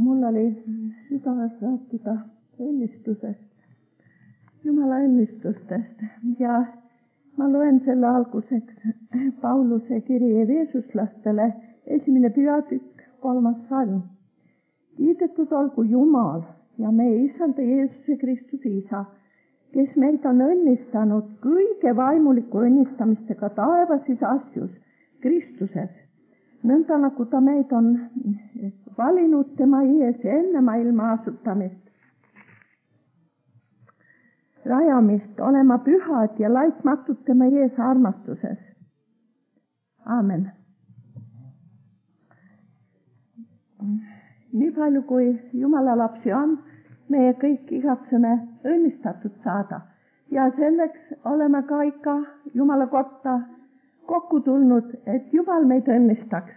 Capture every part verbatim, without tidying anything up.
mul oli südames rääkida õnnistusest, Jumala õnnistustest ja ma loen selle alguseks Pauluse kiri Efeesuslastele, esimene peatükk, kolmas salm. Kiidetud olgu Jumal ja meie Isanda Jeesuse Kristuse Isa, kes meid on õnnistanud kõige vaimuliku õnnistamistega taevasis asjus Kristuses, nõnda nagu ta meid on valinud tema ees enne maailma asutamist, rajamist, olema pühad ja laitmatud tema ees armastuses. Aamen. Nii palju kui Jumala lapsi on, meie kõik igatseme õnnistatud saada ja selleks oleme ka ikka Jumala kotta kokku tulnud, et Jumal meid õnnistaks.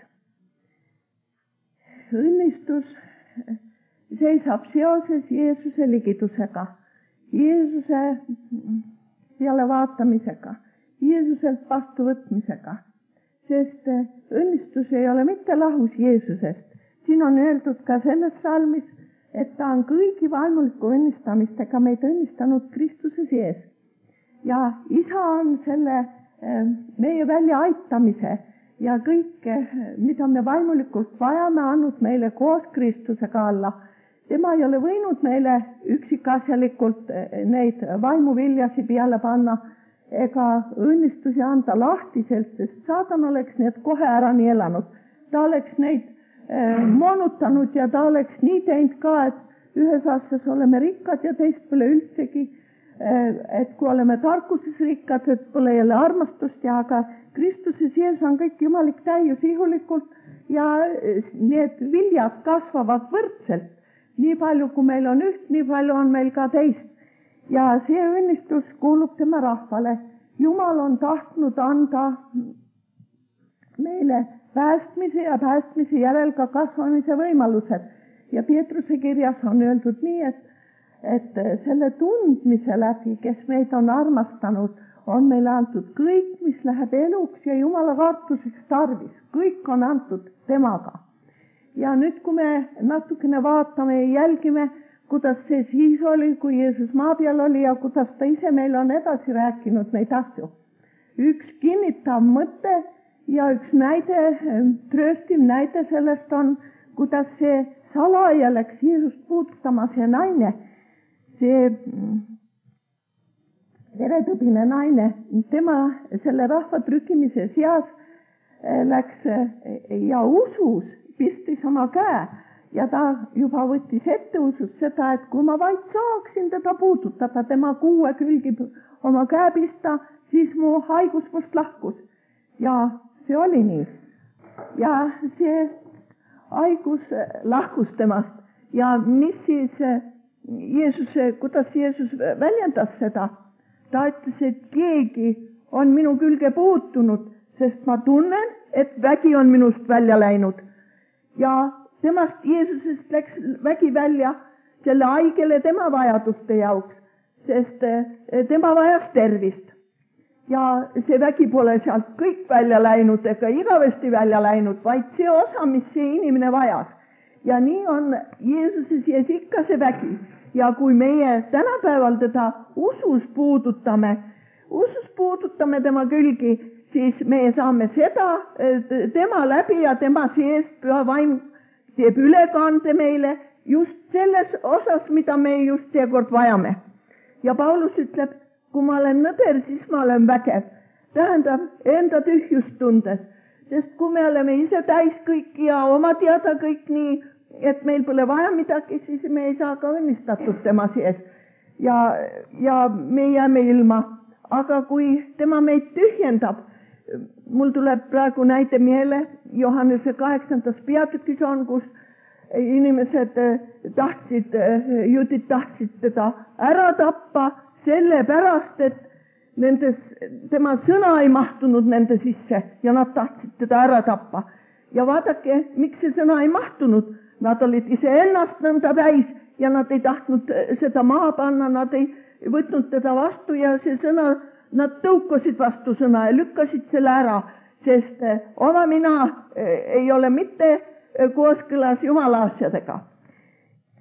Õnnistus seisab seoses Jeesuse ligidusega, Jeesuse peale vaatamisega, Jeesuselt vastuvõtmisega, sest õnnistus ei ole mitte lahus Jeesusest. Siin on öeldud ka selles salmis, et ta on kõigi vaimuliku õnnistamistega meid õnnistanud Kristuse sees. Ja Isa on selle meie välja aitamise ja kõike, mida me vaimulikult vajame, andnud meile koos Kristusega alla. Tema ei ole võinud meile üksikasjalikult neid vaimuviljasi peale panna ega õnnistusi anda lahtiselt, sest Saatan oleks need kohe ära nielanud. Ta oleks neid moonutanud ja ta oleks nii teinud ka, et ühes asjas oleme rikkad ja teist pole üldsegi, et kui oleme tarkuses rikkad, et pole jälle armastust ja aga Kristuse sees on kõik jumalik täius ihulikult ja need viljad kasvavad võrdselt. Nii palju, kui meil on üht, nii palju on meil ka teist. Ja see õnnistus kuulub tema rahvale. Jumal on tahtnud anda meile päästmise ja päästmise järel ka kasvamise võimalused. Ja Peetruse kirjas on öeldud nii, et, et selle tundmise läbi, kes meid on armastanud, on meile antud kõik, mis läheb eluks ja Jumala kartuseks tarvis. Kõik on antud temaga. Ja nüüd, kui me natukene vaatame ja jälgime, kuidas see siis oli, kui Jeesus maa peal oli ja kuidas ta ise meil on edasi rääkinud neid asju. Üks kinnitav mõte ja üks näide, trööstiv näide sellest on, kuidas see salaja läks Jeesust puudutama see naine, see veretõbine naine, tema selle rahva trükkimise seas läks ja usus pistis oma käe ja ta juba võttis ette usus seda, et kui ma vaid saaksin teda puudutada, tema kuue külgi oma käe pista, siis mu haigus must lahkus. Ja see oli nii. Ja see haigus lahkus temast. Ja mis siis Jeesus, kuidas Jeesus väljendas seda? Ta ütles, et keegi on minu külge puutunud, sest ma tunnen, et vägi on minust välja läinud. Ja temast Jeesusest läks vägi välja selle haigele tema vajaduste jaoks, sest tema vajas tervist. Ja see vägi pole sealt kõik välja läinud ega igavesti välja läinud, vaid see osa, mis see inimene vajas. Ja nii on Jeesuse sees ikka see vägi. Ja kui meie tänapäeval teda usus puudutame, usus puudutame tema külgi, siis me saame seda tema läbi ja tema sees püha vaim teeb ülekande meile just selles osas, mida me just seekord vajame. Ja Paulus ütleb, kui ma olen nõder, siis ma olen vägev. Tähendab enda tühjust tundes, sest kui me oleme ise täis kõik ja oma teada kõik nii, et meil pole vaja midagi, siis me ei saa ka õnnistatud tema sees ja, ja me jääme ilma. Aga kui tema meid tühjendab, mul tuleb praegu näide meele, Johannese kaheksandas peatükis on, kus inimesed tahtsid, juudid tahtsid teda ära tappa, sellepärast, et nendes, tema sõna ei mahtunud nende sisse ja nad tahtsid teda ära tappa. Ja vaadake, miks see sõna ei mahtunud? Nad olid ise ennast nõnda täis ja nad ei tahtnud seda maha panna, nad ei võtnud teda vastu ja see sõna, nad tõukasid vastu sõna ja lükkasid selle ära, sest oma mina ei ole mitte kooskõlas Jumala asjadega.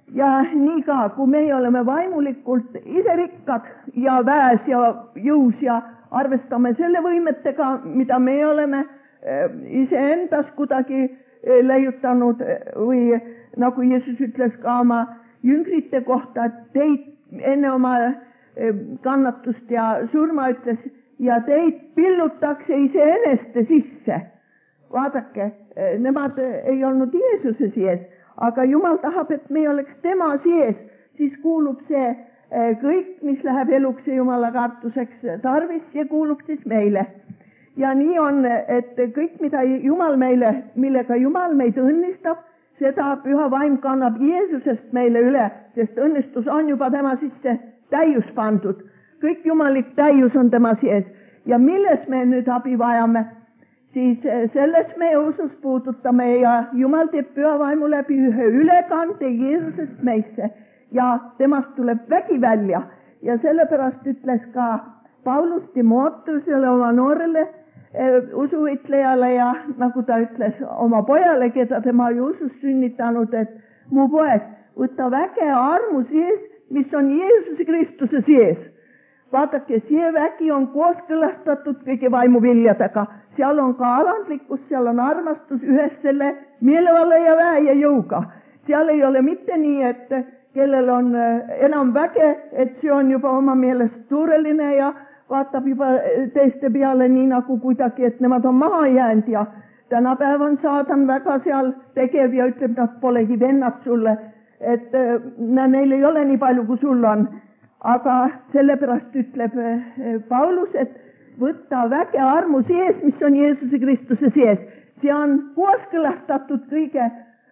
ja nii ka, kui meie oleme vaimulikult ise rikkad ja väes ja jõus ja arvestame selle võimetega, mida me oleme iseendas kuidagi leiutanud või nagu Jeesus ütles ka oma jüngrite kohta, et teid enne oma kannatust ja surma ütles ja teid pillutakse iseeneste sisse. Vaadake, nemad ei olnud Jeesuse sees, aga Jumal tahab, et me oleks tema sees, siis kuulub see kõik, mis läheb eluks ja Jumala kartuseks tarvis ja kuulub siis meile. Ja nii on, et kõik, mida Jumal meile, millega Jumal meid õnnistab, seda püha vaim kannab Jeesusest meile üle, sest õnnistus on juba tema sisse täius pandud. Kõik jumalik täius on tema sees. Ja milles me nüüd abi vajame, siis selles me usus puudutame ja Jumal teeb püha vaimu läbi ühe ülekande Jeesusest meisse ja temast tuleb vägi välja. Ja sellepärast ütles ka Paulus Timoteusele, oma noorele usuvitlejale ja nagu ta ütles oma pojale, keda tema oli usus sünnitanud, et mu poeg, võta väge armu sees, mis on Jeesuse Kristuse sees. Vaadake, see vägi on kooskõlastatud kõige vaimuviljadega. Seal on ka alandlikkus, seal on armastus ühes selle meelevalla ja väe ja jõuga. Seal ei ole mitte nii, et kellel on enam väge, et see on juba oma meelest suureline ja vaatab juba teiste peale nii nagu kuidagi, et nemad on maha jäänud ja tänapäev on saadan väga seal tegev ja ütleb, nad polegi vennad sulle, et neil ei ole nii palju, kui sul on. Aga sellepärast ütleb Paulus, et võtta väge armu sees, mis on Jeesuse Kristuse sees. See on kooskõlastatud kõige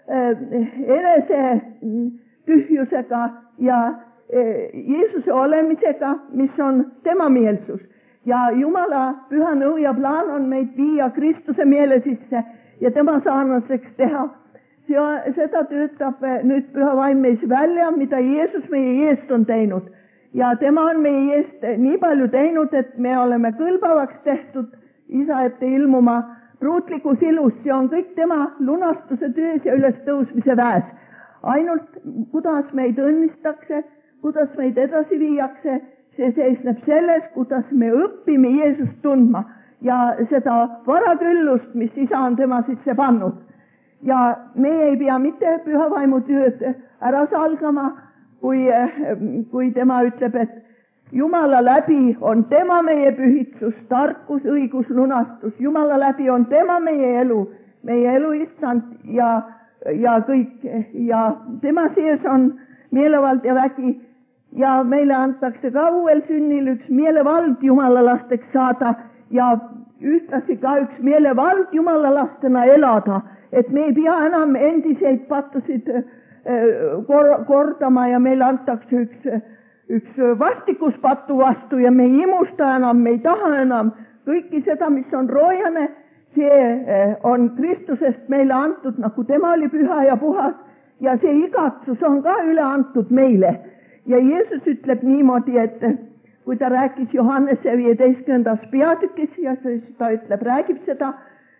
enese tühjusega ja Jeesuse olemisega, mis on tema meelsus. Ja Jumala püha nõu ja plaan on meid viia Kristuse meele sisse ja tema sarnaseks teha. Seda töötab nüüd püha vaim meis välja, mida Jeesus meie eest on teinud. Ja tema on meie eest nii palju teinud, et me oleme kõlbavaks tehtud isa ette ilmuma pruutlikus ilus. See on kõik tema lunastuse töös ja üles tõusmise väes. Ainult kuidas meid õnnistakse, kuidas meid edasi viiakse, see seisneb selles, kuidas me õpime Jeesust tundma ja seda varaküllust, mis isa on tema sisse pannud. Ja me ei pea mitte püha vaimu tööd ära salgama, kui, kui tema ütleb, et Jumala läbi on tema meie pühitsus, tarkus, õigus, lunastus. Jumala läbi on tema meie elu, meie elu issand ja, ja kõik. Ja tema sees on meelevald ja vägi. Ja meile antakse ka uuel sünnil üks meelevald Jumala lasteks saada ja ühtlasi ka üks meelevald Jumala lastena elada, et me ei pea enam endiseid pattusid kordama ja meile antakse üks, üks vastikuspattu vastu ja me ei imusta enam, me ei taha enam kõiki seda, mis on roojane, see on Kristusest meile antud, nagu tema oli püha ja puhas ja see igatsus on ka üle antud meile. Ja Jeesus ütleb niimoodi, et kui ta rääkis Johannese viieteistkümnendas peatükis ja ta ütleb, räägib seda,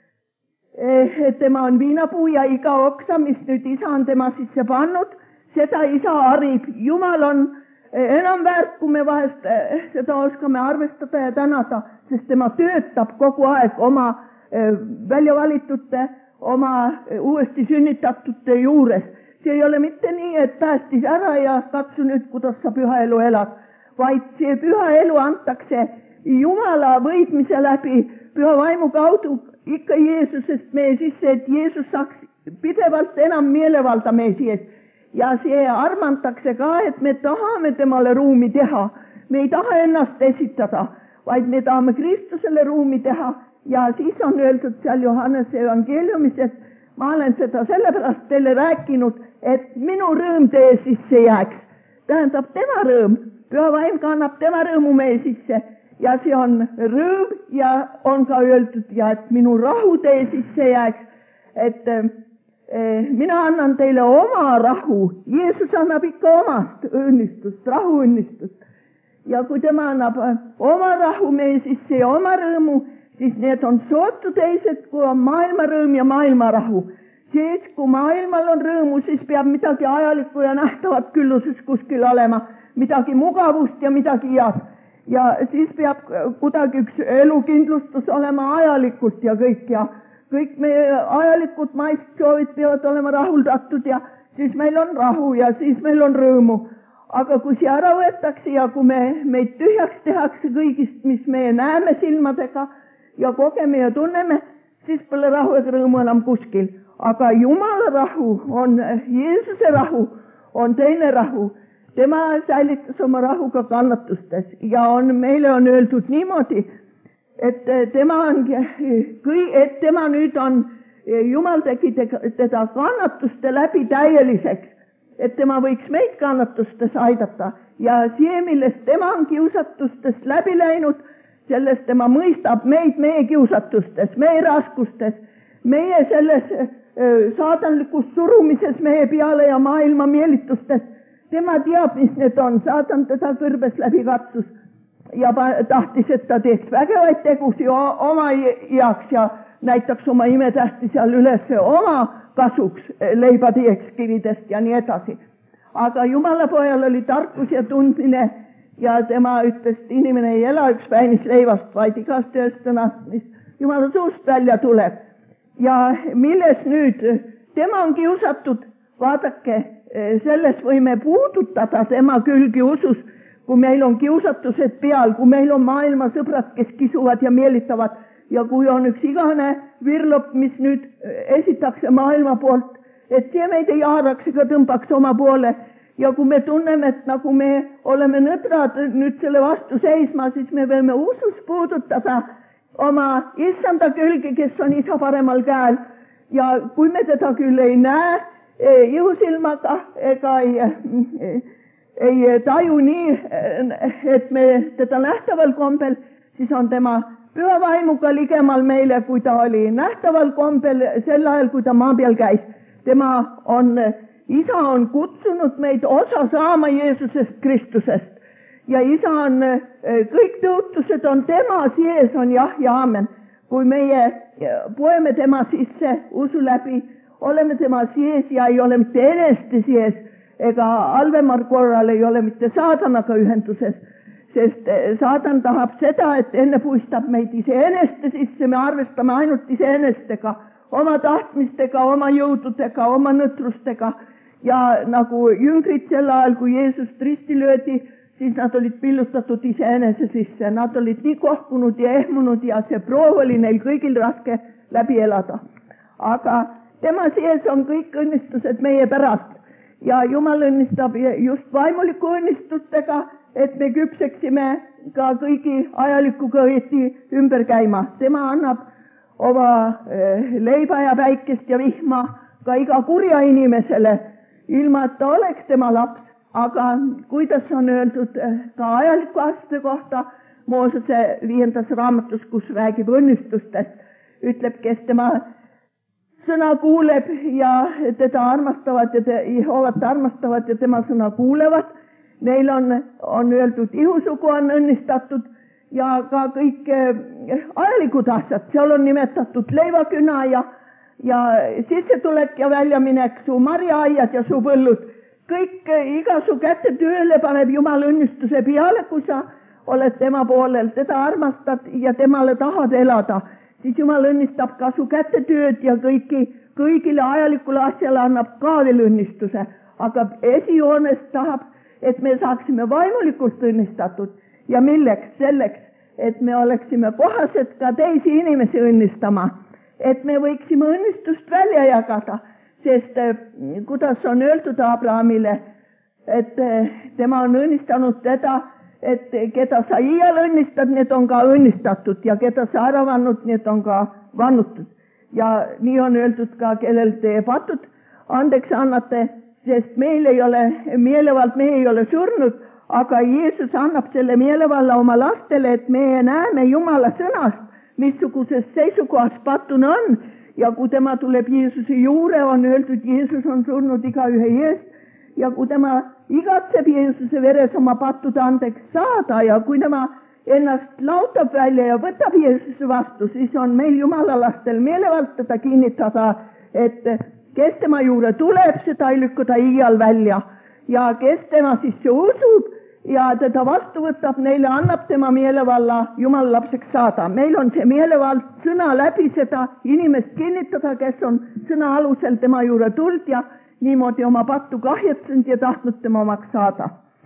et tema on viinapuu ja iga oksa, mis nüüd isa on tema sisse pannud, seda isa harib. Jumal on enam väärt, kui me vahest seda oskame arvestada ja tänada, sest tema töötab kogu aeg oma väljavalitute, oma uuesti sünnitatute juures. See ei ole mitte nii, et päästis ära ja katsu nüüd, kuidas sa püha elu elad, vaid see püha elu antakse Jumala võidmise läbi püha vaimu kaudu ikka Jeesusest meie sisse, et Jeesus saaks pidevalt enam meelevalda meie sees. Ja see armantakse ka, et me tahame temale ruumi teha. Me ei taha ennast esitada, vaid me tahame Kristusele ruumi teha. Ja siis on öeldud seal Johannese evangeeliumis, et ma olen seda sellepärast teile rääkinud, et minu rõõm teie sisse jääks. Tähendab tema rõõm. Püha vaim kannab tema rõõmu meie sisse ja see on rõõm ja on ka öeldud ja et minu rahu teie sisse jääks. Et eh, mina annan teile oma rahu. Jeesus annab ikka omast õnnistust, rahu õnnistust. Ja kui tema annab oma rahu meie sisse ja oma rõõmu, siis need on sootu teised, kui on maailma rõõm ja maailma rahu. siis kui maailmal on rõõmu, siis peab midagi ajalikku ja nähtavat külluses kuskil olema, midagi mugavust ja midagi head. Ja siis peab kuidagi üks elukindlustus olema ajalikult ja kõik ja kõik meie ajalikud maist soovid peavad olema rahuldatud ja siis meil on rahu ja siis meil on rõõmu. Aga kui see ära võetakse ja kui me, meid tühjaks tehakse kõigist, mis me näeme silmadega ja kogeme ja tunneme, siis pole rahu ega rõõmu enam kuskil. Aga Jumala rahu on, Jeesuse rahu on teine rahu. Tema säilitas oma rahu ka kannatustes ja on, meile on öeldud niimoodi, et tema on, et tema nüüd on, Jumal tegi teda kannatuste läbi täieliseks, et tema võiks meid kannatustes aidata ja see, millest tema on kiusatustest läbi läinud, sellest tema mõistab meid meie kiusatustes, meie raskustes, meie selles saatanlikus surumises meie peale ja maailma meelitustes. Tema teab, mis need on, saatan teda kõrbes läbi katsus ja tahtis, et ta teeks vägevaid tegusi oma heaks ja näitaks oma imetähti seal üles oma kasuks, leiba teeks kividest ja nii edasi. Aga Jumala pojal oli tarkus ja tundmine ja tema ütles, et inimene ei ela üks päinis leivast, vaid igast ühest sõnast, mis Jumala suust välja tuleb. Ja milles nüüd tema on kiusatud, vaadake, selles võime puudutada tema külgi usus, kui meil on kiusatused peal, kui meil on maailma sõbrad, kes kisuvad ja meelitavad ja kui on üks igane virlop, mis nüüd esitakse maailma poolt, et see meid ei haaraks ega tõmbaks oma poole ja kui me tunneme, et nagu me oleme nõdrad nüüd selle vastu seisma, siis me võime usus puudutada oma issanda külgi, kes on isa paremal käel ja kui me teda küll ei näe, jõusilmaga ega ei, ei taju nii, et me teda nähtaval kombel, siis on tema püha vaimuga ligemal meile, kui ta oli nähtaval kombel sel ajal, kui ta maa peal käis. Tema on, isa on kutsunud meid osa saama Jeesusest Kristusest ja isa on, kõik tõotused on tema sees on jah ja aamen. Kui meie poeme tema sisse usu läbi, oleme tema sees ja ei ole mitte eneste sees ega halvemal korral ei ole mitte saatanaga ühenduses, sest saatan tahab seda, et enne puistab meid iseeneste sisse, me arvestame ainult iseenestega, oma tahtmistega, oma jõududega, oma nõtrustega ja nagu jüngrid sel ajal, kui Jeesus risti löödi, siis nad olid pillutatud iseenese sisse, nad olid nii kohkunud ja ehmunud ja see proov oli neil kõigil raske läbi elada. Aga tema sees on kõik õnnistused meie pärast ja Jumal õnnistab just vaimuliku õnnistustega, et me küpseksime ka kõigi ajalikuga õieti ümber käima. Tema annab oma leiba ja päikest ja vihma ka iga kurja inimesele, ilma et ta oleks tema laps, aga kuidas on öeldud ka ajaliku asjade kohta Moosese viiendas raamatus, kus räägib õnnistustest, ütleb, kes tema sõna kuuleb ja teda armastavad ja te, Jehovat armastavad ja tema sõna kuulevad. Neil on, on öeldud, ihusugu on õnnistatud ja ka kõik ajalikud asjad. Seal on nimetatud leivaküna ja, ja sissetulek ja väljaminek, su marjaaiad ja su põllud. Kõik, iga su kätte tööle paneb Jumal õnnistuse peale, kui sa oled tema poolel, teda armastad ja temale tahad elada. Siis Jumal õnnistab ka su kätte tööd ja kõiki, kõigile ajalikule asjale annab ka veel õnnistuse. Aga esijoones tahab, et me saaksime vaimulikult õnnistatud ja milleks? Selleks, et me oleksime kohased ka teisi inimesi õnnistama, et me võiksime õnnistust välja jagada, sest kuidas on öeldud Abrahamile, et tema on õnnistanud teda, et keda sa iial õnnistad, need on ka õnnistatud ja keda sa ära vannud, need on ka vannutud. Ja nii on öeldud ka, kellel te patud andeks annate, sest meil ei ole meelevald, me ei ole surnud, aga Jeesus annab selle meelevalla oma lastele, et me näeme Jumala sõnast, missuguses seisukohas patuna on ja kui tema tuleb Jeesuse juurde, on öeldud, Jeesus on surnud iga ühe eest ja kui tema igatseb Jeesuse veres oma pattude andeks saada ja kui tema ennast lautab välja ja võtab Jeesuse vastu, siis on meil Jumala lastel meelevald teda kinnitada, et kes tema juurde tuleb, seda ei lükka ta iial välja ja kes tema sisse usub ja teda vastu võtab, neile annab tema meelevalla Jumala lapseks saada. Meil on see meelevald sõna läbi seda inimest kinnitada, kes on sõna alusel tema juurde tuld ja niimoodi oma pattu kahjetsend ja tahtnud tema omaks saada.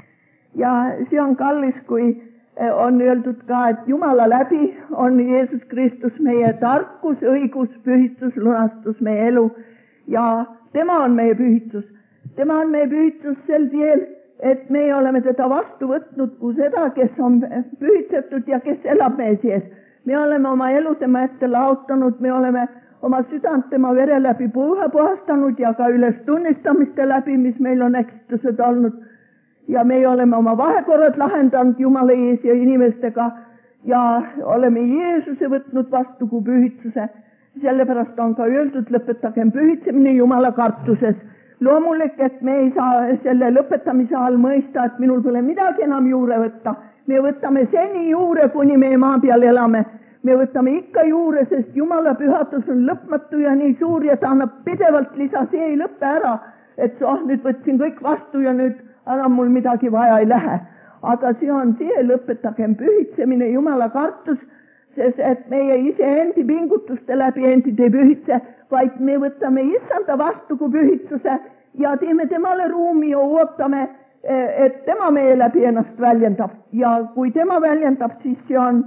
Ja see on kallis, kui on öeldud ka, et Jumala läbi on Jeesus Kristus meie tarkus, õigus, pühitus, lunastus, meie elu ja tema on meie pühitus. Tema on meie pühitus sel teel, et me oleme teda vastu võtnud kui seda, kes on pühitsetud ja kes elab meie sees. Me oleme oma elu tema ette laotanud, me oleme oma südant tema vere läbi puha puhastanud ja ka üles tunnistamiste läbi, mis meil on eksitused olnud. Ja me oleme oma vahekorrad lahendanud Jumala ees ja inimestega ja oleme Jeesuse võtnud vastu kui pühitsuse. Sellepärast on ka öeldud, lõpetagem pühitsemine Jumala kartuses. Loomulik, et me ei saa selle lõpetamise all mõista, et minul pole midagi enam juure võtta. Me võtame seni juure, kuni me maa peal elame. Me võtame ikka juure, sest Jumala pühatus on lõpmatu ja nii suur ja ta annab pidevalt lisa, see ei lõppe ära. Et oh, nüüd võtsin kõik vastu ja nüüd ära mul midagi vaja ei lähe. Aga see on see, lõpetagem pühitsemine Jumala kartus, sest et meie ise endi pingutuste läbi endid ei pühitse, vaid me võtame issanda vastu kui pühitsuse ja teeme temale ruumi ja ootame, et tema meie läbi ennast väljendab. Ja kui tema väljendab, siis see on,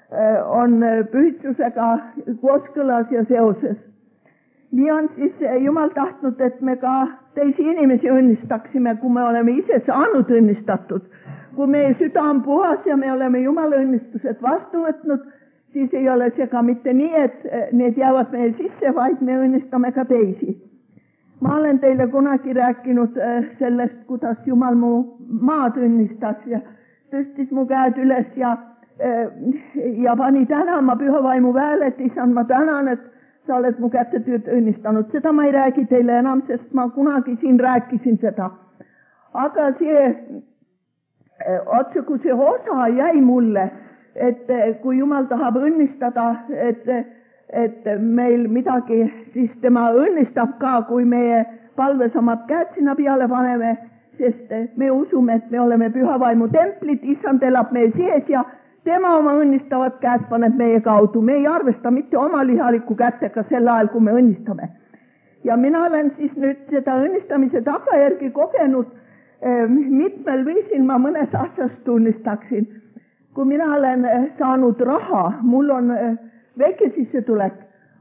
on pühitsusega kooskõlas ja seoses. Nii on siis Jumal tahtnud, et me ka teisi inimesi õnnistaksime, kui me oleme ise saanud õnnistatud. Kui meie süda on puhas ja me oleme Jumala õnnistused vastu võtnud, siis ei ole see ka mitte nii, et need jäävad meie sisse, vaid me õnnistame ka teisi. Ma olen teile kunagi rääkinud sellest, kuidas Jumal mu maad õnnistas ja tõstis mu käed üles ja, ja pani tänama pühavaimu väele, et isand, ma tänan, et sa oled mu kätetööd õnnistanud. Seda ma ei räägi teile enam, sest ma kunagi siin rääkisin seda. Aga see, otse kui see osa jäi mulle, et kui Jumal tahab õnnistada, et, et meil midagi, siis tema õnnistab ka, kui meie palves omad käed sinna peale paneme, sest me usume, et me oleme pühavaimu templid, issand elab meie sees ja tema oma õnnistavad käed paneb meie kaudu. Me ei arvesta mitte oma lihaliku kätega sel ajal, kui me õnnistame. Ja mina olen siis nüüd seda õnnistamise tagajärgi kogenud eh, mitmel viisil, ma mõnes asjas tunnistaksin. Kui mina olen saanud raha, mul on eh, väike sissetulek,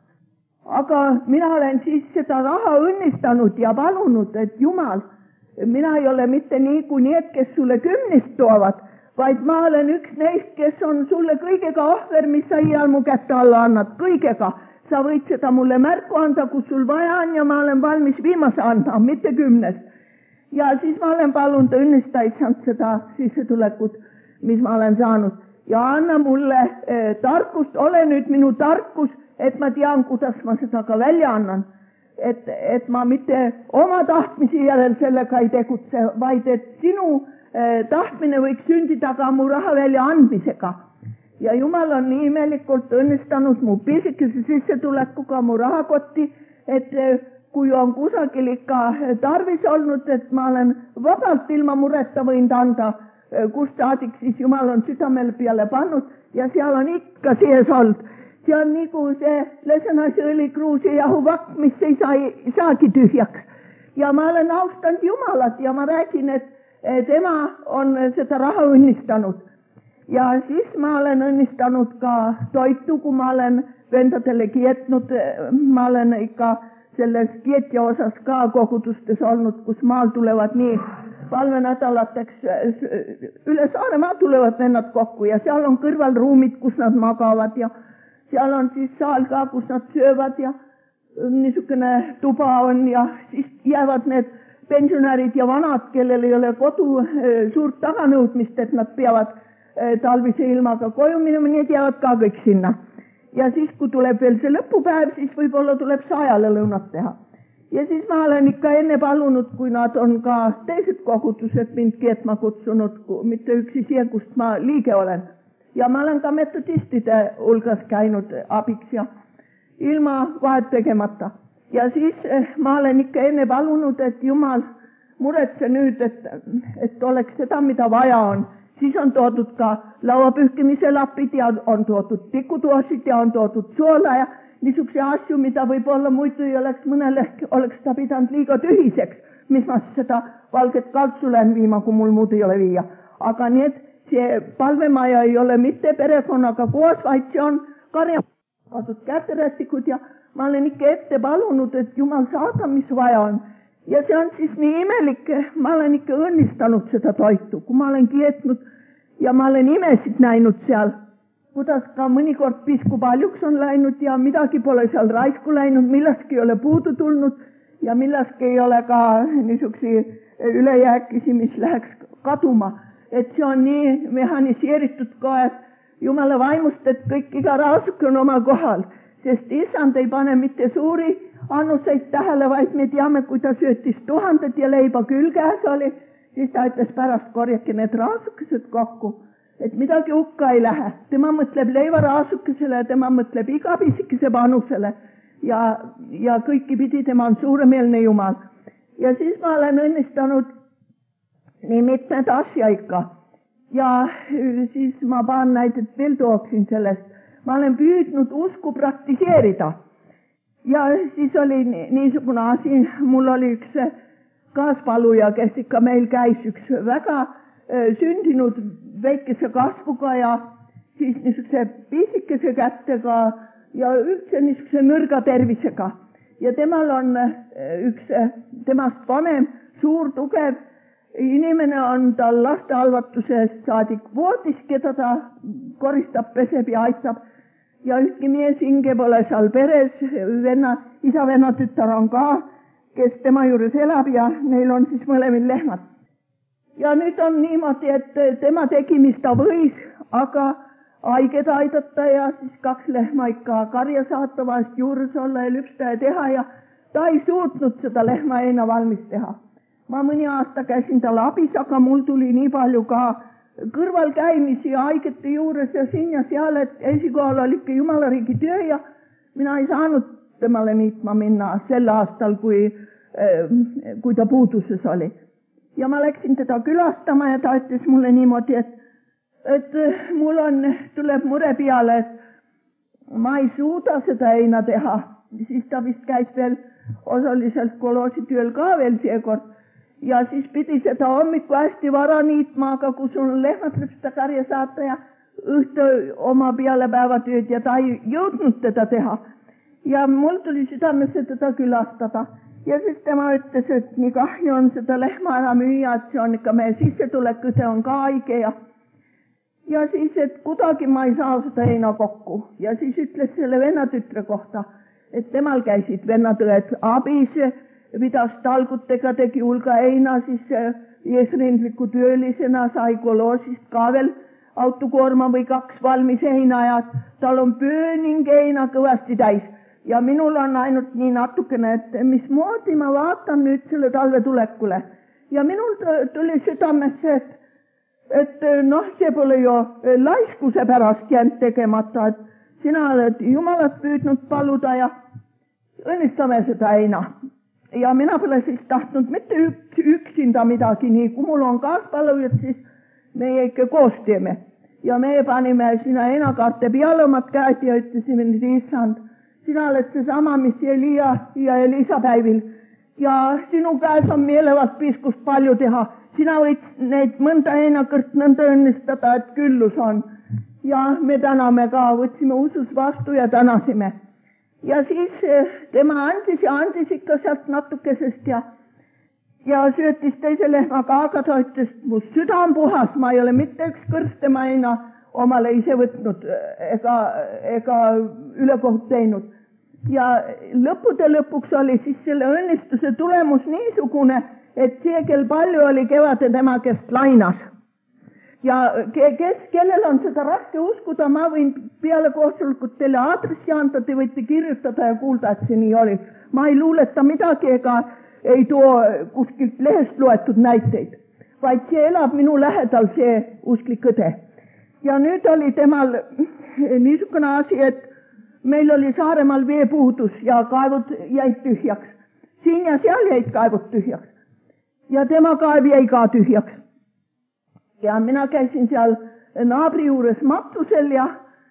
aga mina olen siis seda raha õnnistanud ja palunud, et Jumal, mina ei ole mitte nii kui need, kes sulle kümnist toovad, vaid ma olen üks neist, kes on sulle kõigega ohver, mis sa iial mu kätte alla annad, kõigega. Sa võid seda mulle märku anda, kus sul vaja on ja ma olen valmis viimase anda, mitte kümnes. Ja siis ma olen palunud õnnista issand seda sissetulekut, mis ma olen saanud. Ja anna mulle eh, tarkust, ole nüüd minu tarkus, et ma tean, kuidas ma seda ka välja annan. Et, et ma mitte oma tahtmisi järel sellega ei tegutse, vaid et sinu tahtmine võiks sündida ka mu raha välja andmisega. Ja Jumal on nii imelikult õnnistanud mu pisikese sissetulekuga mu rahakotti, et kui on kusagil ikka tarvis olnud, et ma olen vabalt ilma mureta võinud anda, kust saadik siis Jumal on südamele peale pannud ja seal on ikka sees olnud. See on nagu see lesenasi õlikruus ja jahuvakk, mis ei saa, saagi tühjaks. Ja ma olen austanud Jumalat ja ma räägin, et tema on seda raha õnnistanud. Ja siis ma olen õnnistanud ka toitu, kui ma olen vendadele kietnud. Ma olen ikka selles kietja osas ka kogudustes olnud, kus maal tulevad nii palvenädalateks üle Saaremaa tulevad vennad kokku ja seal on kõrvalruumid, kus nad magavad ja seal on siis saal ka, kus nad söövad ja niisugune tuba on ja siis jäävad need pensionärid ja vanad, kellel ei ole kodu suurt taganõudmist, et nad peavad talvise ilmaga koju minema, need jäävad ka kõik sinna. Ja siis, kui tuleb veel see lõpupäev, siis võib-olla tuleb sajale lõunat teha. Ja siis ma olen ikka enne palunud, kui nad on ka teised kogudused mind kietma kutsunud, mitte üksi siia, kust ma liige olen. Ja ma olen ka metodistide hulgas käinud abiks ja ilma vahet tegemata. ja siis ma olen ikka enne palunud, et Jumal muretse nüüd, et, et oleks seda, mida vaja on. Siis on toodud ka lauapühkimise lapid ja on toodud tikutuosid ja on toodud soola ja niisuguse asju, mida võib-olla muidu ei oleks mõnele, oleks ta pidanud liiga tühiseks, mis ma seda valget kaltsu lähen viima, kui mul muud ei ole viia. Aga nii, et see palvemaja ei ole mitte perekonnaga koos, vaid see on karjakasud käterätikud ja ma olen ikka ette palunud, et Jumal saada, mis vaja on. Ja see on siis nii imelik, ma olen ikka õnnistanud seda toitu, kui ma olen kietnud ja ma olen imesid näinud seal, kuidas ka mõnikord pisku paljuks on läinud ja midagi pole seal raisku läinud, millestki ei ole puudu tulnud ja millestki ei ole ka niisuguseid ülejääkisi, mis läheks kaduma. Et see on nii mehaniseeritud ka, et Jumala vaimust, et kõik iga raasuke on oma kohal, sest Issand ei pane mitte suuri annuseid tähele, vaid me teame, kui ta söötis tuhanded ja leiba küll käes oli, siis ta ütles pärast korjake need raasukesed kokku, et midagi hukka ei lähe. Tema mõtleb leivaraasukesele ja tema mõtleb iga pisikese panusele ja, ja kõiki pidi tema on suuremeelne Jumal. Ja siis ma olen õnnistanud nii mitmed asja ikka ja siis ma paar näidet veel tooksin sellest. Ma olen püüdnud usku praktiseerida. Ja siis oli niisugune asi, mul oli üks kaaspaluja, kes ikka meil käis, üks väga sündinud väikese kasvuga ja siis niisuguse pisikese kättega ja üldse niisuguse nõrga tervisega. Ja temal on üks temast vanem, suur, tugev inimene on tal lastehalvatusest saadik voodis, keda ta koristab, peseb ja aitab. Ja ühtki mees hinge pole seal peres, venna, isa venna tütar on ka, kes tema juures elab ja neil on siis mõlemil lehmad. Ja nüüd on niimoodi, et tema tegi, mis ta võis, aga haiged aidata ja siis kaks lehma ikka karja saata, vahest juures olla ja lüpsta ja teha ja ta ei suutnud seda lehma heina valmis teha. Ma mõni aasta käisin tal abis, aga mul tuli nii palju ka kõrvalkäimisi ja haigete juures ja siin ja seal, et esikohal oli ikka Jumala riigi töö ja mina ei saanud temale niitma minna sel aastal, kui, kui ta puuduses oli. Ja ma läksin teda külastama ja ta ütles mulle niimoodi, et, et mul on, tuleb mure peale, et ma ei suuda seda heina teha. Siis ta vist käis veel osaliselt koloositööl ka veel seekord. Ja siis pidi seda hommiku hästi vara niitma, aga kui sul lehmad lüpsta karja saata ja õhtu oma peale päevatööd ja ta ei jõudnud teda teha. Ja mul tuli südamesse teda külastada. Ja siis tema ütles, et nii kahju on seda lehma ära müüa, et see on ikka meie sissetulek, see on ka haige ja ja siis, et kuidagi ma ei saa seda heina kokku. Ja siis ütles selle vennatütre kohta, et temal käisid vennatõed abis, pidas talgutega, tegi hulga heina, siis eesrindliku töölisena sai koloosist ka veel autokoorma või kaks valmis heina ja tal on pööning heina kõvasti täis. Ja minul on ainult nii natukene, et mismoodi ma vaatan nüüd selle talve tulekule. Ja minul tuli südamesse, et, et noh, see pole ju laiskuse pärast jäänud tegemata, et sina oled Jumalat püüdnud paluda ja õnnistame seda heina. Ja mina pole siis tahtnud mitte üks, üksinda midagi, nii kui mul on kaaspalujad, siis meie ikka koos teeme. Ja meie panime sina heinakaarte peale omad käed ja ütlesime, et Issand, sina oled seesama, mis Elia ja Elisa päivil. Ja sinu käes on meelevalt piskust palju teha. Sina võid neid mõnda heinakõrt nõnda õnnistada, et küllus on. Ja me täname ka, võtsime usus vastu ja tänasime. Ja siis tema andis ja andis ikka sealt natukesest ja, ja söötis teise lehmaga, aga ta ütles, mu süda on puhas, ma ei ole mitte üks kõrst tema heina omale ise võtnud ega, ega ülekohut teinud. Ja lõppude lõpuks oli siis selle õnnistuse tulemus niisugune, et see, kel palju oli kevade tema kest lainas. Ja kes, kellel on seda raske uskuda, ma võin peale koosolekut teile aadressi anda, te võite kirjutada ja kuulda, et see nii oli. Ma ei luuleta midagi ega ei too kuskilt lehest loetud näiteid, vaid see elab minu lähedal, see usklik õde. Ja nüüd oli temal niisugune asi, et meil oli Saaremaal veepuudus ja kaevud jäid tühjaks. Siin ja seal jäid kaevud tühjaks. Ja tema kaev jäi ka tühjaks. Ja mina käisin seal naabri juures matusel ja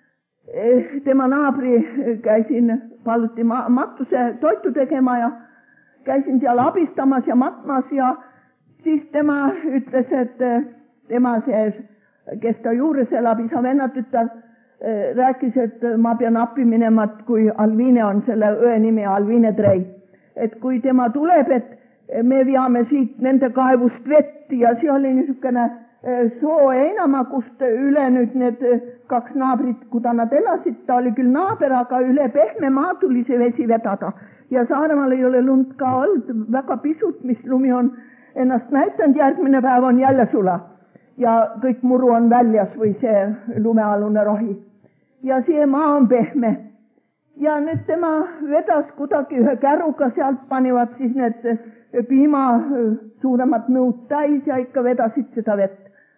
tema naabri käisin, paluti matuse toitu tegema ja käisin seal abistamas ja matmas ja siis tema ütles, et tema see, kes ta juures elab, isa vennatütar, rääkis, et ma pean appi minema, kui Alvine on selle õe nimi, Alvine Trei. Et kui tema tuleb, et me veame siit nende kaevust vett ja see oli niisugune soo einamaa, kust üle nüüd need kaks naabrit, kuda nad elasid, ta oli küll naaber, aga üle pehme maa tuli see vesi vedada. Ja Saaremaal ei ole lund ka olnud, väga pisut, mis lumi on ennast näitanud, järgmine päev on jälle sula. Ja kõik muru on väljas või see lumealune rohi. Ja see maa on pehme. Ja nüüd tema vedas kuidagi ühe käruga, sealt panivad siis need piima suuremad nõud täis ja ikka vedasid seda vett.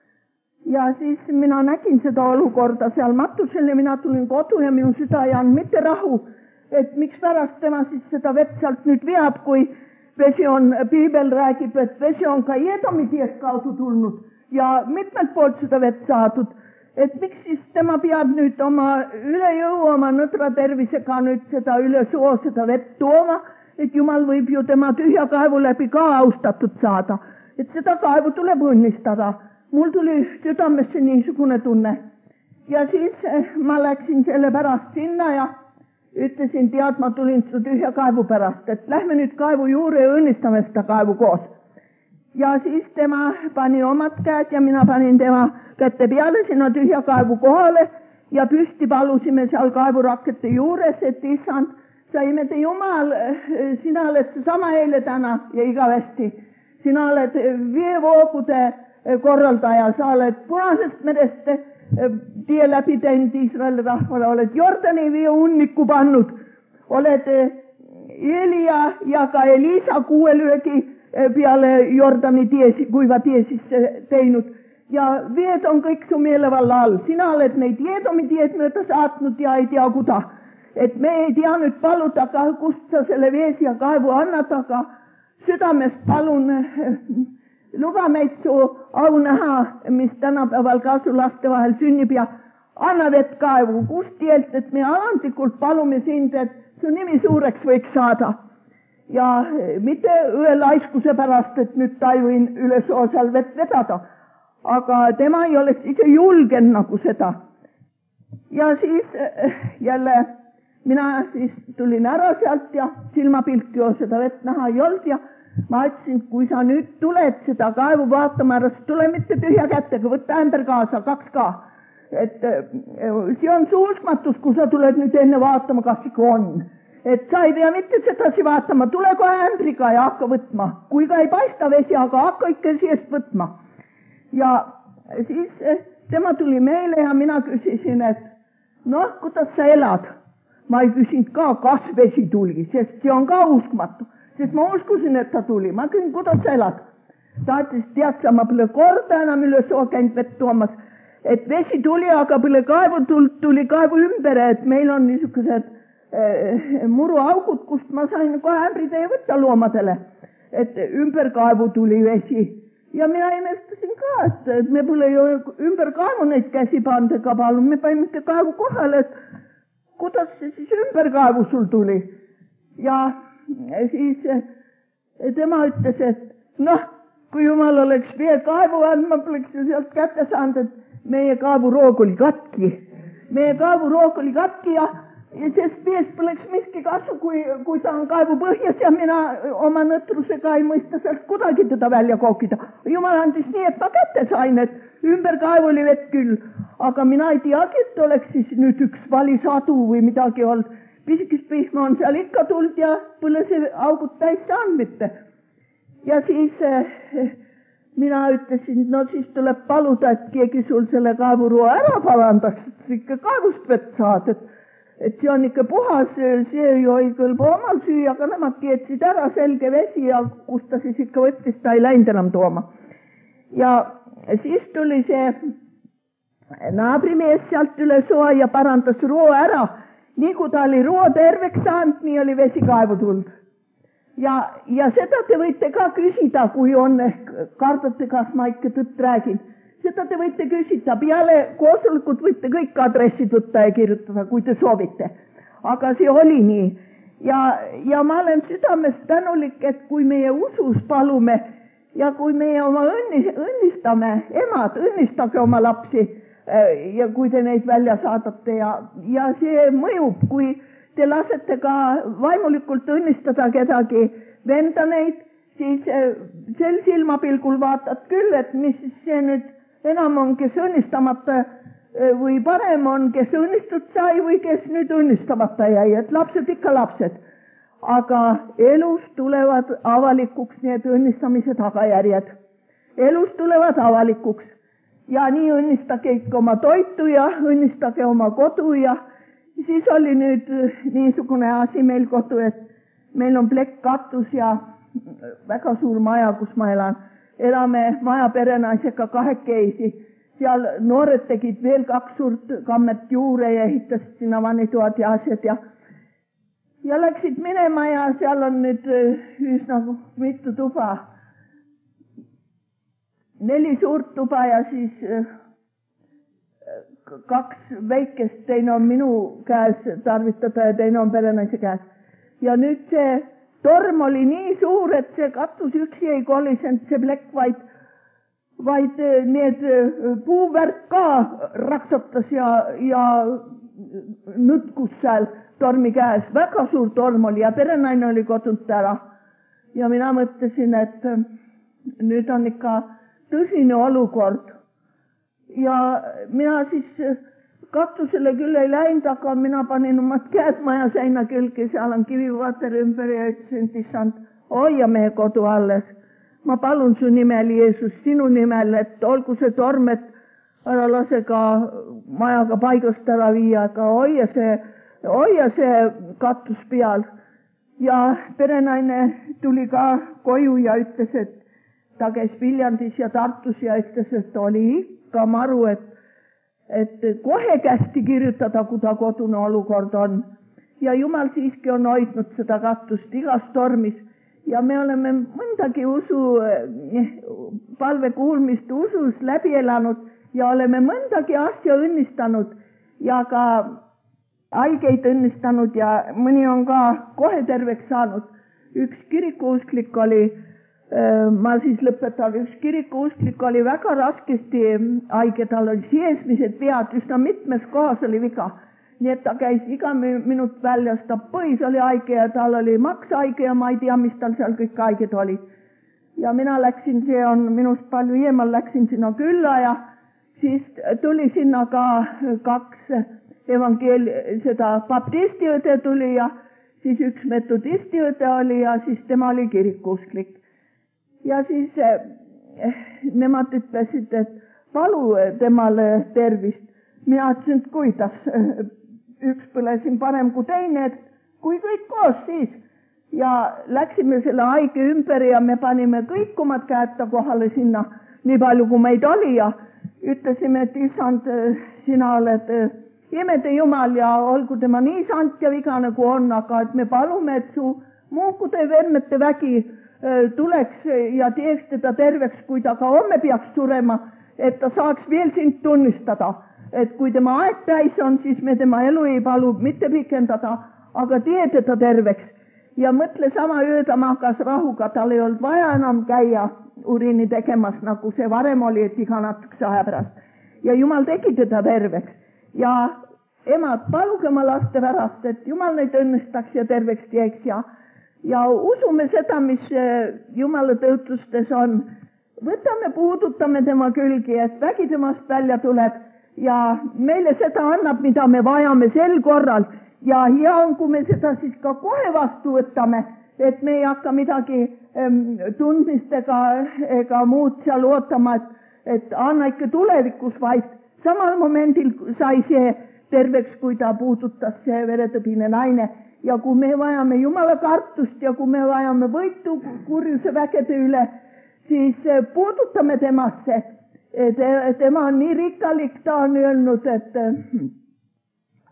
Ja siis mina nägin seda olukorda seal matusel ja mina tulin kodu ja minu süda ei andnud mitte rahu, et miks pärast tema siis seda vett sealt nüüd veab, kui vesi on, piibel räägib, et vesi on ka Jeedomi teed kaudu tulnud ja mitmelt poolt seda vett saadud. Et miks siis tema peab nüüd oma üle jõu, oma nõdra tervisega nüüd seda üle soo, seda vett tooma, et Jumal võib ju tema tühja kaevu läbi ka austatud saada. Et seda kaevu tuleb õnnistada. Mul tuli südamesse niisugune tunne. Ja siis ma läksin selle pärast sinna ja ütlesin, tead, ma tulin seda tühja kaevu pärast, et lähme nüüd kaevu juurde ja õnnistame seda kaevu koos. Ja siis tema pani omad käed ja mina panin tema kätte peale sinna tühja kaevu kohale ja püsti palusime seal kaevurakete juures, et issand, sa imede Jumal, sina oled sama eile, täna ja igavesti. Sina oled veevoogude korraldaja, sa oled Punasest merest tee läbi teinud Iisraeli rahvale, oled Jordani vee unniku pannud, oled Elia ja ka Elisa kuuelöögi peale Jordani tiesi, kuiva tiesisse teinud ja veed on kõik su meelevalla all. Sina oled neid Jeedomi teed mööda saatnud ja ei tea kuda. Et me ei tea nüüd paluda, kust sa selle vees ja kaevu annad, aga südamest palun luba meid su au näha, mis tänapäeval ka su laste vahel sünnib ja anna vett kaevu, kust teelt, et me alandlikult palume sind, et su nimi suureks võiks saada. Ja mitte ühe laiskuse pärast, et nüüd ta ei võin üle soo seal vett vedada, aga tema ei oleks ise julgen nagu seda. Ja siis jälle mina siis tulin ära sealt ja silmapilti jo seda vett näha ei olnud ja ma ütlesin, kui sa nüüd tuled seda kaevu vaatama ära, tule mitte tühja kättega, võtta ämber kaasa, kaks ka. Et see on su uskmatus, kui sa tuled nüüd enne vaatama, kas ikka on. Et sa ei pea mitte sedasi vaatama, tule kohe ämbriga ja hakka võtma. Kui ka ei paista vesi, aga hakka ikka siest võtma. Ja siis tema tuli meile ja mina küsisin, et noh, kuidas sa elad? Ma ei küsinud ka, kas vesi tuli, sest see on ka uskmatu. Sest ma uskusin, et ta tuli. Ma küsin, kuidas sa elad? Ta ütles, tead sa, ma pole korda enam üle soo käinud vett toomas. Et vesi tuli, aga pole kaevu tuli kaevu ümber, et meil on niisugused muruaugud, kust ma sain kohe ämbritee võtta loomadele, et ümber kaevu tuli vesi. Ja mina imestasin ka, et me pole ju ümber kaevu neid käsi pande ka palun, me panime kaevu kohale, et kuidas see siis ümber kaevu sul tuli. Ja siis tema ütles, et noh, kui Jumal oleks vee kaevu andnud, ma poleks ju sealt kätte saanud, et meie kaevuroog oli katki. Meie kaevuroog oli katki ja Ja sest veest poleks miski kasu, kui, kui ta on kaevu põhjas ja mina oma nõtrusega ei mõista sealt kuidagi teda välja kookida. Jumal andis nii, et ma kätte sain, et ümber kaevu oli vett küll. Aga mina ei teagi, et oleks siis nüüd üks valisadu või midagi olnud. Pisikist pihma on seal ikka tuld ja pole see augud täis saanud mitte. Ja siis eh, mina ütlesin, no siis tuleb paluda, et keegi sul selle kaevuroo ära parandaks, et ikka kaevust vett saad, et et see on ikka puhas, see ju ei kõlba omal süüa, aga nemad keetsid ära selge vesi ja kus ta siis ikka võttis, ta ei läinud enam tooma. Ja siis tuli see naabrimees sealt üle soa ja parandas roo ära nii kui ta oli ruo terveks saanud, nii oli vesi kaevu tulnud. Ja, ja seda te võite ka küsida, kui on ehk kardate, kas ma ikka tõtt räägin. Seda te võite küsida, peale koosolekut võite kõik adressid võtta ja kirjutada, kui te soovite. Aga see oli nii. Ja, ja ma olen südames tänulik, et kui meie usus palume ja kui meie oma õnnis, õnnistame, emad, õnnistage oma lapsi ja kui te neid välja saadate ja, ja see mõjub, kui te lasete ka vaimulikult õnnistada kedagi, venda neid, siis sel silmapilgul vaatad küll, et mis see nüüd enam on, kes õnnistamata või parem on, kes õnnistut sai või kes nüüd õnnistamata jäi, et lapsed ikka lapsed. Aga elus tulevad avalikuks need õnnistamise tagajärjed. Elus tulevad avalikuks ja nii õnnistage ikka oma toitu ja õnnistage oma kodu ja siis oli nüüd niisugune asi meil kodu, et meil on plekkkatus ja väga suur maja, kus ma elan. Elame maja perenaisega kahekesi. Seal noored tegid veel kaks suurt kammet juure ja ehitasid sinna vannitoad ja asjad ja, ja läksid minema ja seal on nüüd üsna mitu tuba. Neli suurt tuba ja siis kaks väikest, teine on minu käes tarvitada ja teine on perenaise käes. Ja nüüd see torm oli nii suur, et see katus üksi ei kolisend, see plekk vaid vaid need puuvärk ka raksatas ja, ja nõtkus seal tormi käes. Väga suur torm oli ja perenaine oli kodunt ära. Ja mina mõtlesin, et nüüd on ikka tõsine olukord. Ja mina siis katusele küll ei läinud, aga mina panin omad käed maja seina külge, seal on kivivaater ümber ja ütlesin, et issand, hoia meie kodu alles. Ma palun su nimel, Jeesus, sinu nimel, et olgu see torm, et ära lase ka majaga paigast ära viia, aga hoia see, hoia see katus peal. Ja perenaine tuli ka koju ja ütles, et ta käis Viljandis ja Tartus ja ütles, et oli ikka maru, et, et kohe kästi kirjutada, kui ta kodune olukord on. Ja Jumal siiski on hoidnud seda katust igas tormis. Ja me oleme mõndagi usu, palve kuulmist usus läbi elanud ja oleme mõndagi asja õnnistanud ja ka haigeid õnnistanud ja mõni on ka kohe terveks saanud. Üks kirikuusklik oli, ma siis lõpetan, üks kirikuusklik oli väga raskesti haige, tal oli siesmised vead, üsna mitmes kohas oli viga. Nii et ta käis iga minut väljas, ta põis oli haige ja tal oli makshaige ja ma ei tea, mis tal seal kõik haiged olid. Ja mina läksin, see on minust palju eemal, läksin sinna külla ja siis tuli sinna ka kaks evangeeli, seda baptistiõde tuli ja siis üks metodistiõde oli ja siis tema oli kirikuusklik. Ja siis eh, nemad ütlesid, et palu temale tervist. Mina ütlesin, et kuidas üks põlesin parem kui teine, et kui kõik koos siis. Ja läksime selle haige ümber ja me panime kõik omad käed ta kohale sinna, nii palju kui meid oli ja ütlesime, et issand, sina oled imede Jumal ja olgu tema nii sant ja vigane kui on, aga et me palume, et su muukude vermete vägi tuleks ja teeks teda terveks, kui ta ka homme peaks surema, et ta saaks veel sind tunnistada. Et kui tema aeg täis on, siis me tema elu ei palu mitte pikendada, aga tee teda terveks. Ja mõtle sama ööda magas rahuga, tal ei olnud vaja enam käia uriini tegemas, nagu see varem oli, et iga natukese aja pärast. Ja Jumal tegi teda terveks. Ja emad, paluge oma laste pärast, et Jumal neid õnnestaks ja terveks teeks. Ja, ja usume seda, mis Jumala tõotustes on. Võtame, puudutame tema külgi, et vägi temast välja tuleb. Ja meile seda annab, mida me vajame sel korral ja hea on, kui me seda siis ka kohe vastu võtame, et me ei hakka midagi ähm, tundmistega ega muud seal ootama, et, et anna ikka tulevikus, vaid samal momendil sai see terveks, kui ta puudutas see veretõbine naine ja kui me vajame Jumala kartust ja kui me vajame võitu kurjuse vägede üle, siis puudutame temasse. Tema on nii rikkalik, ta on öelnud, et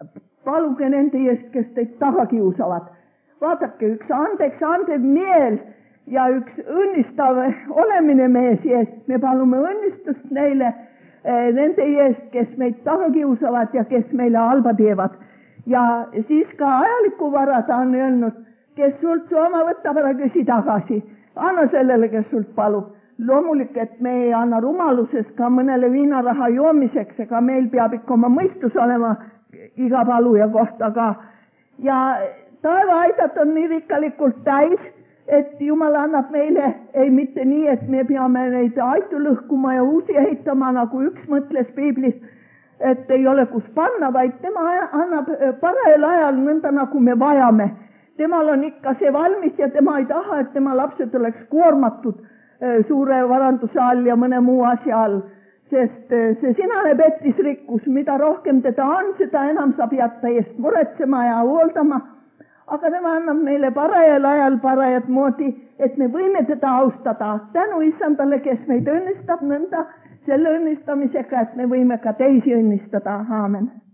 paluge nende eest, kes teid taga kiusavad. Vaadake, üks andeks andev meel ja üks õnnistav olemine meie sees. Me palume õnnistust neile, nende eest, kes meid taga kiusavad ja kes meile halba teevad. Ja siis ka ajaliku vara ta on öelnud, kes sult su oma võtab, ära küsi tagasi. Anna sellele, kes sult palub. Loomulik, et me ei anna rumaluses ka mõnele viinaraha joomiseks, ega meil peab ikka oma mõistus olema iga paluja kohta ka. Ja taeva aidat on nii rikkalikult täis, et Jumal annab meile ei mitte nii, et me peame neid aitu lõhkuma ja uusi ehitama, nagu üks mõtles piiblis, et ei ole kus panna, vaid tema annab parajal ajal nõnda, nagu me vajame. Temal on ikka see valmis ja tema ei taha, et tema lapsed oleks koormatud suure varanduse all ja mõne muu asja all, sest see sinane petisrikkus, mida rohkem teda on, seda enam saab jätta eest muretsema ja hooldama, aga tema annab meile parajal ajal parajat moodi, et me võime teda austada tänu Issandale, kes meid õnnistab nõnda selle õnnistamisega, et me võime ka teisi õnnistada. Aamen.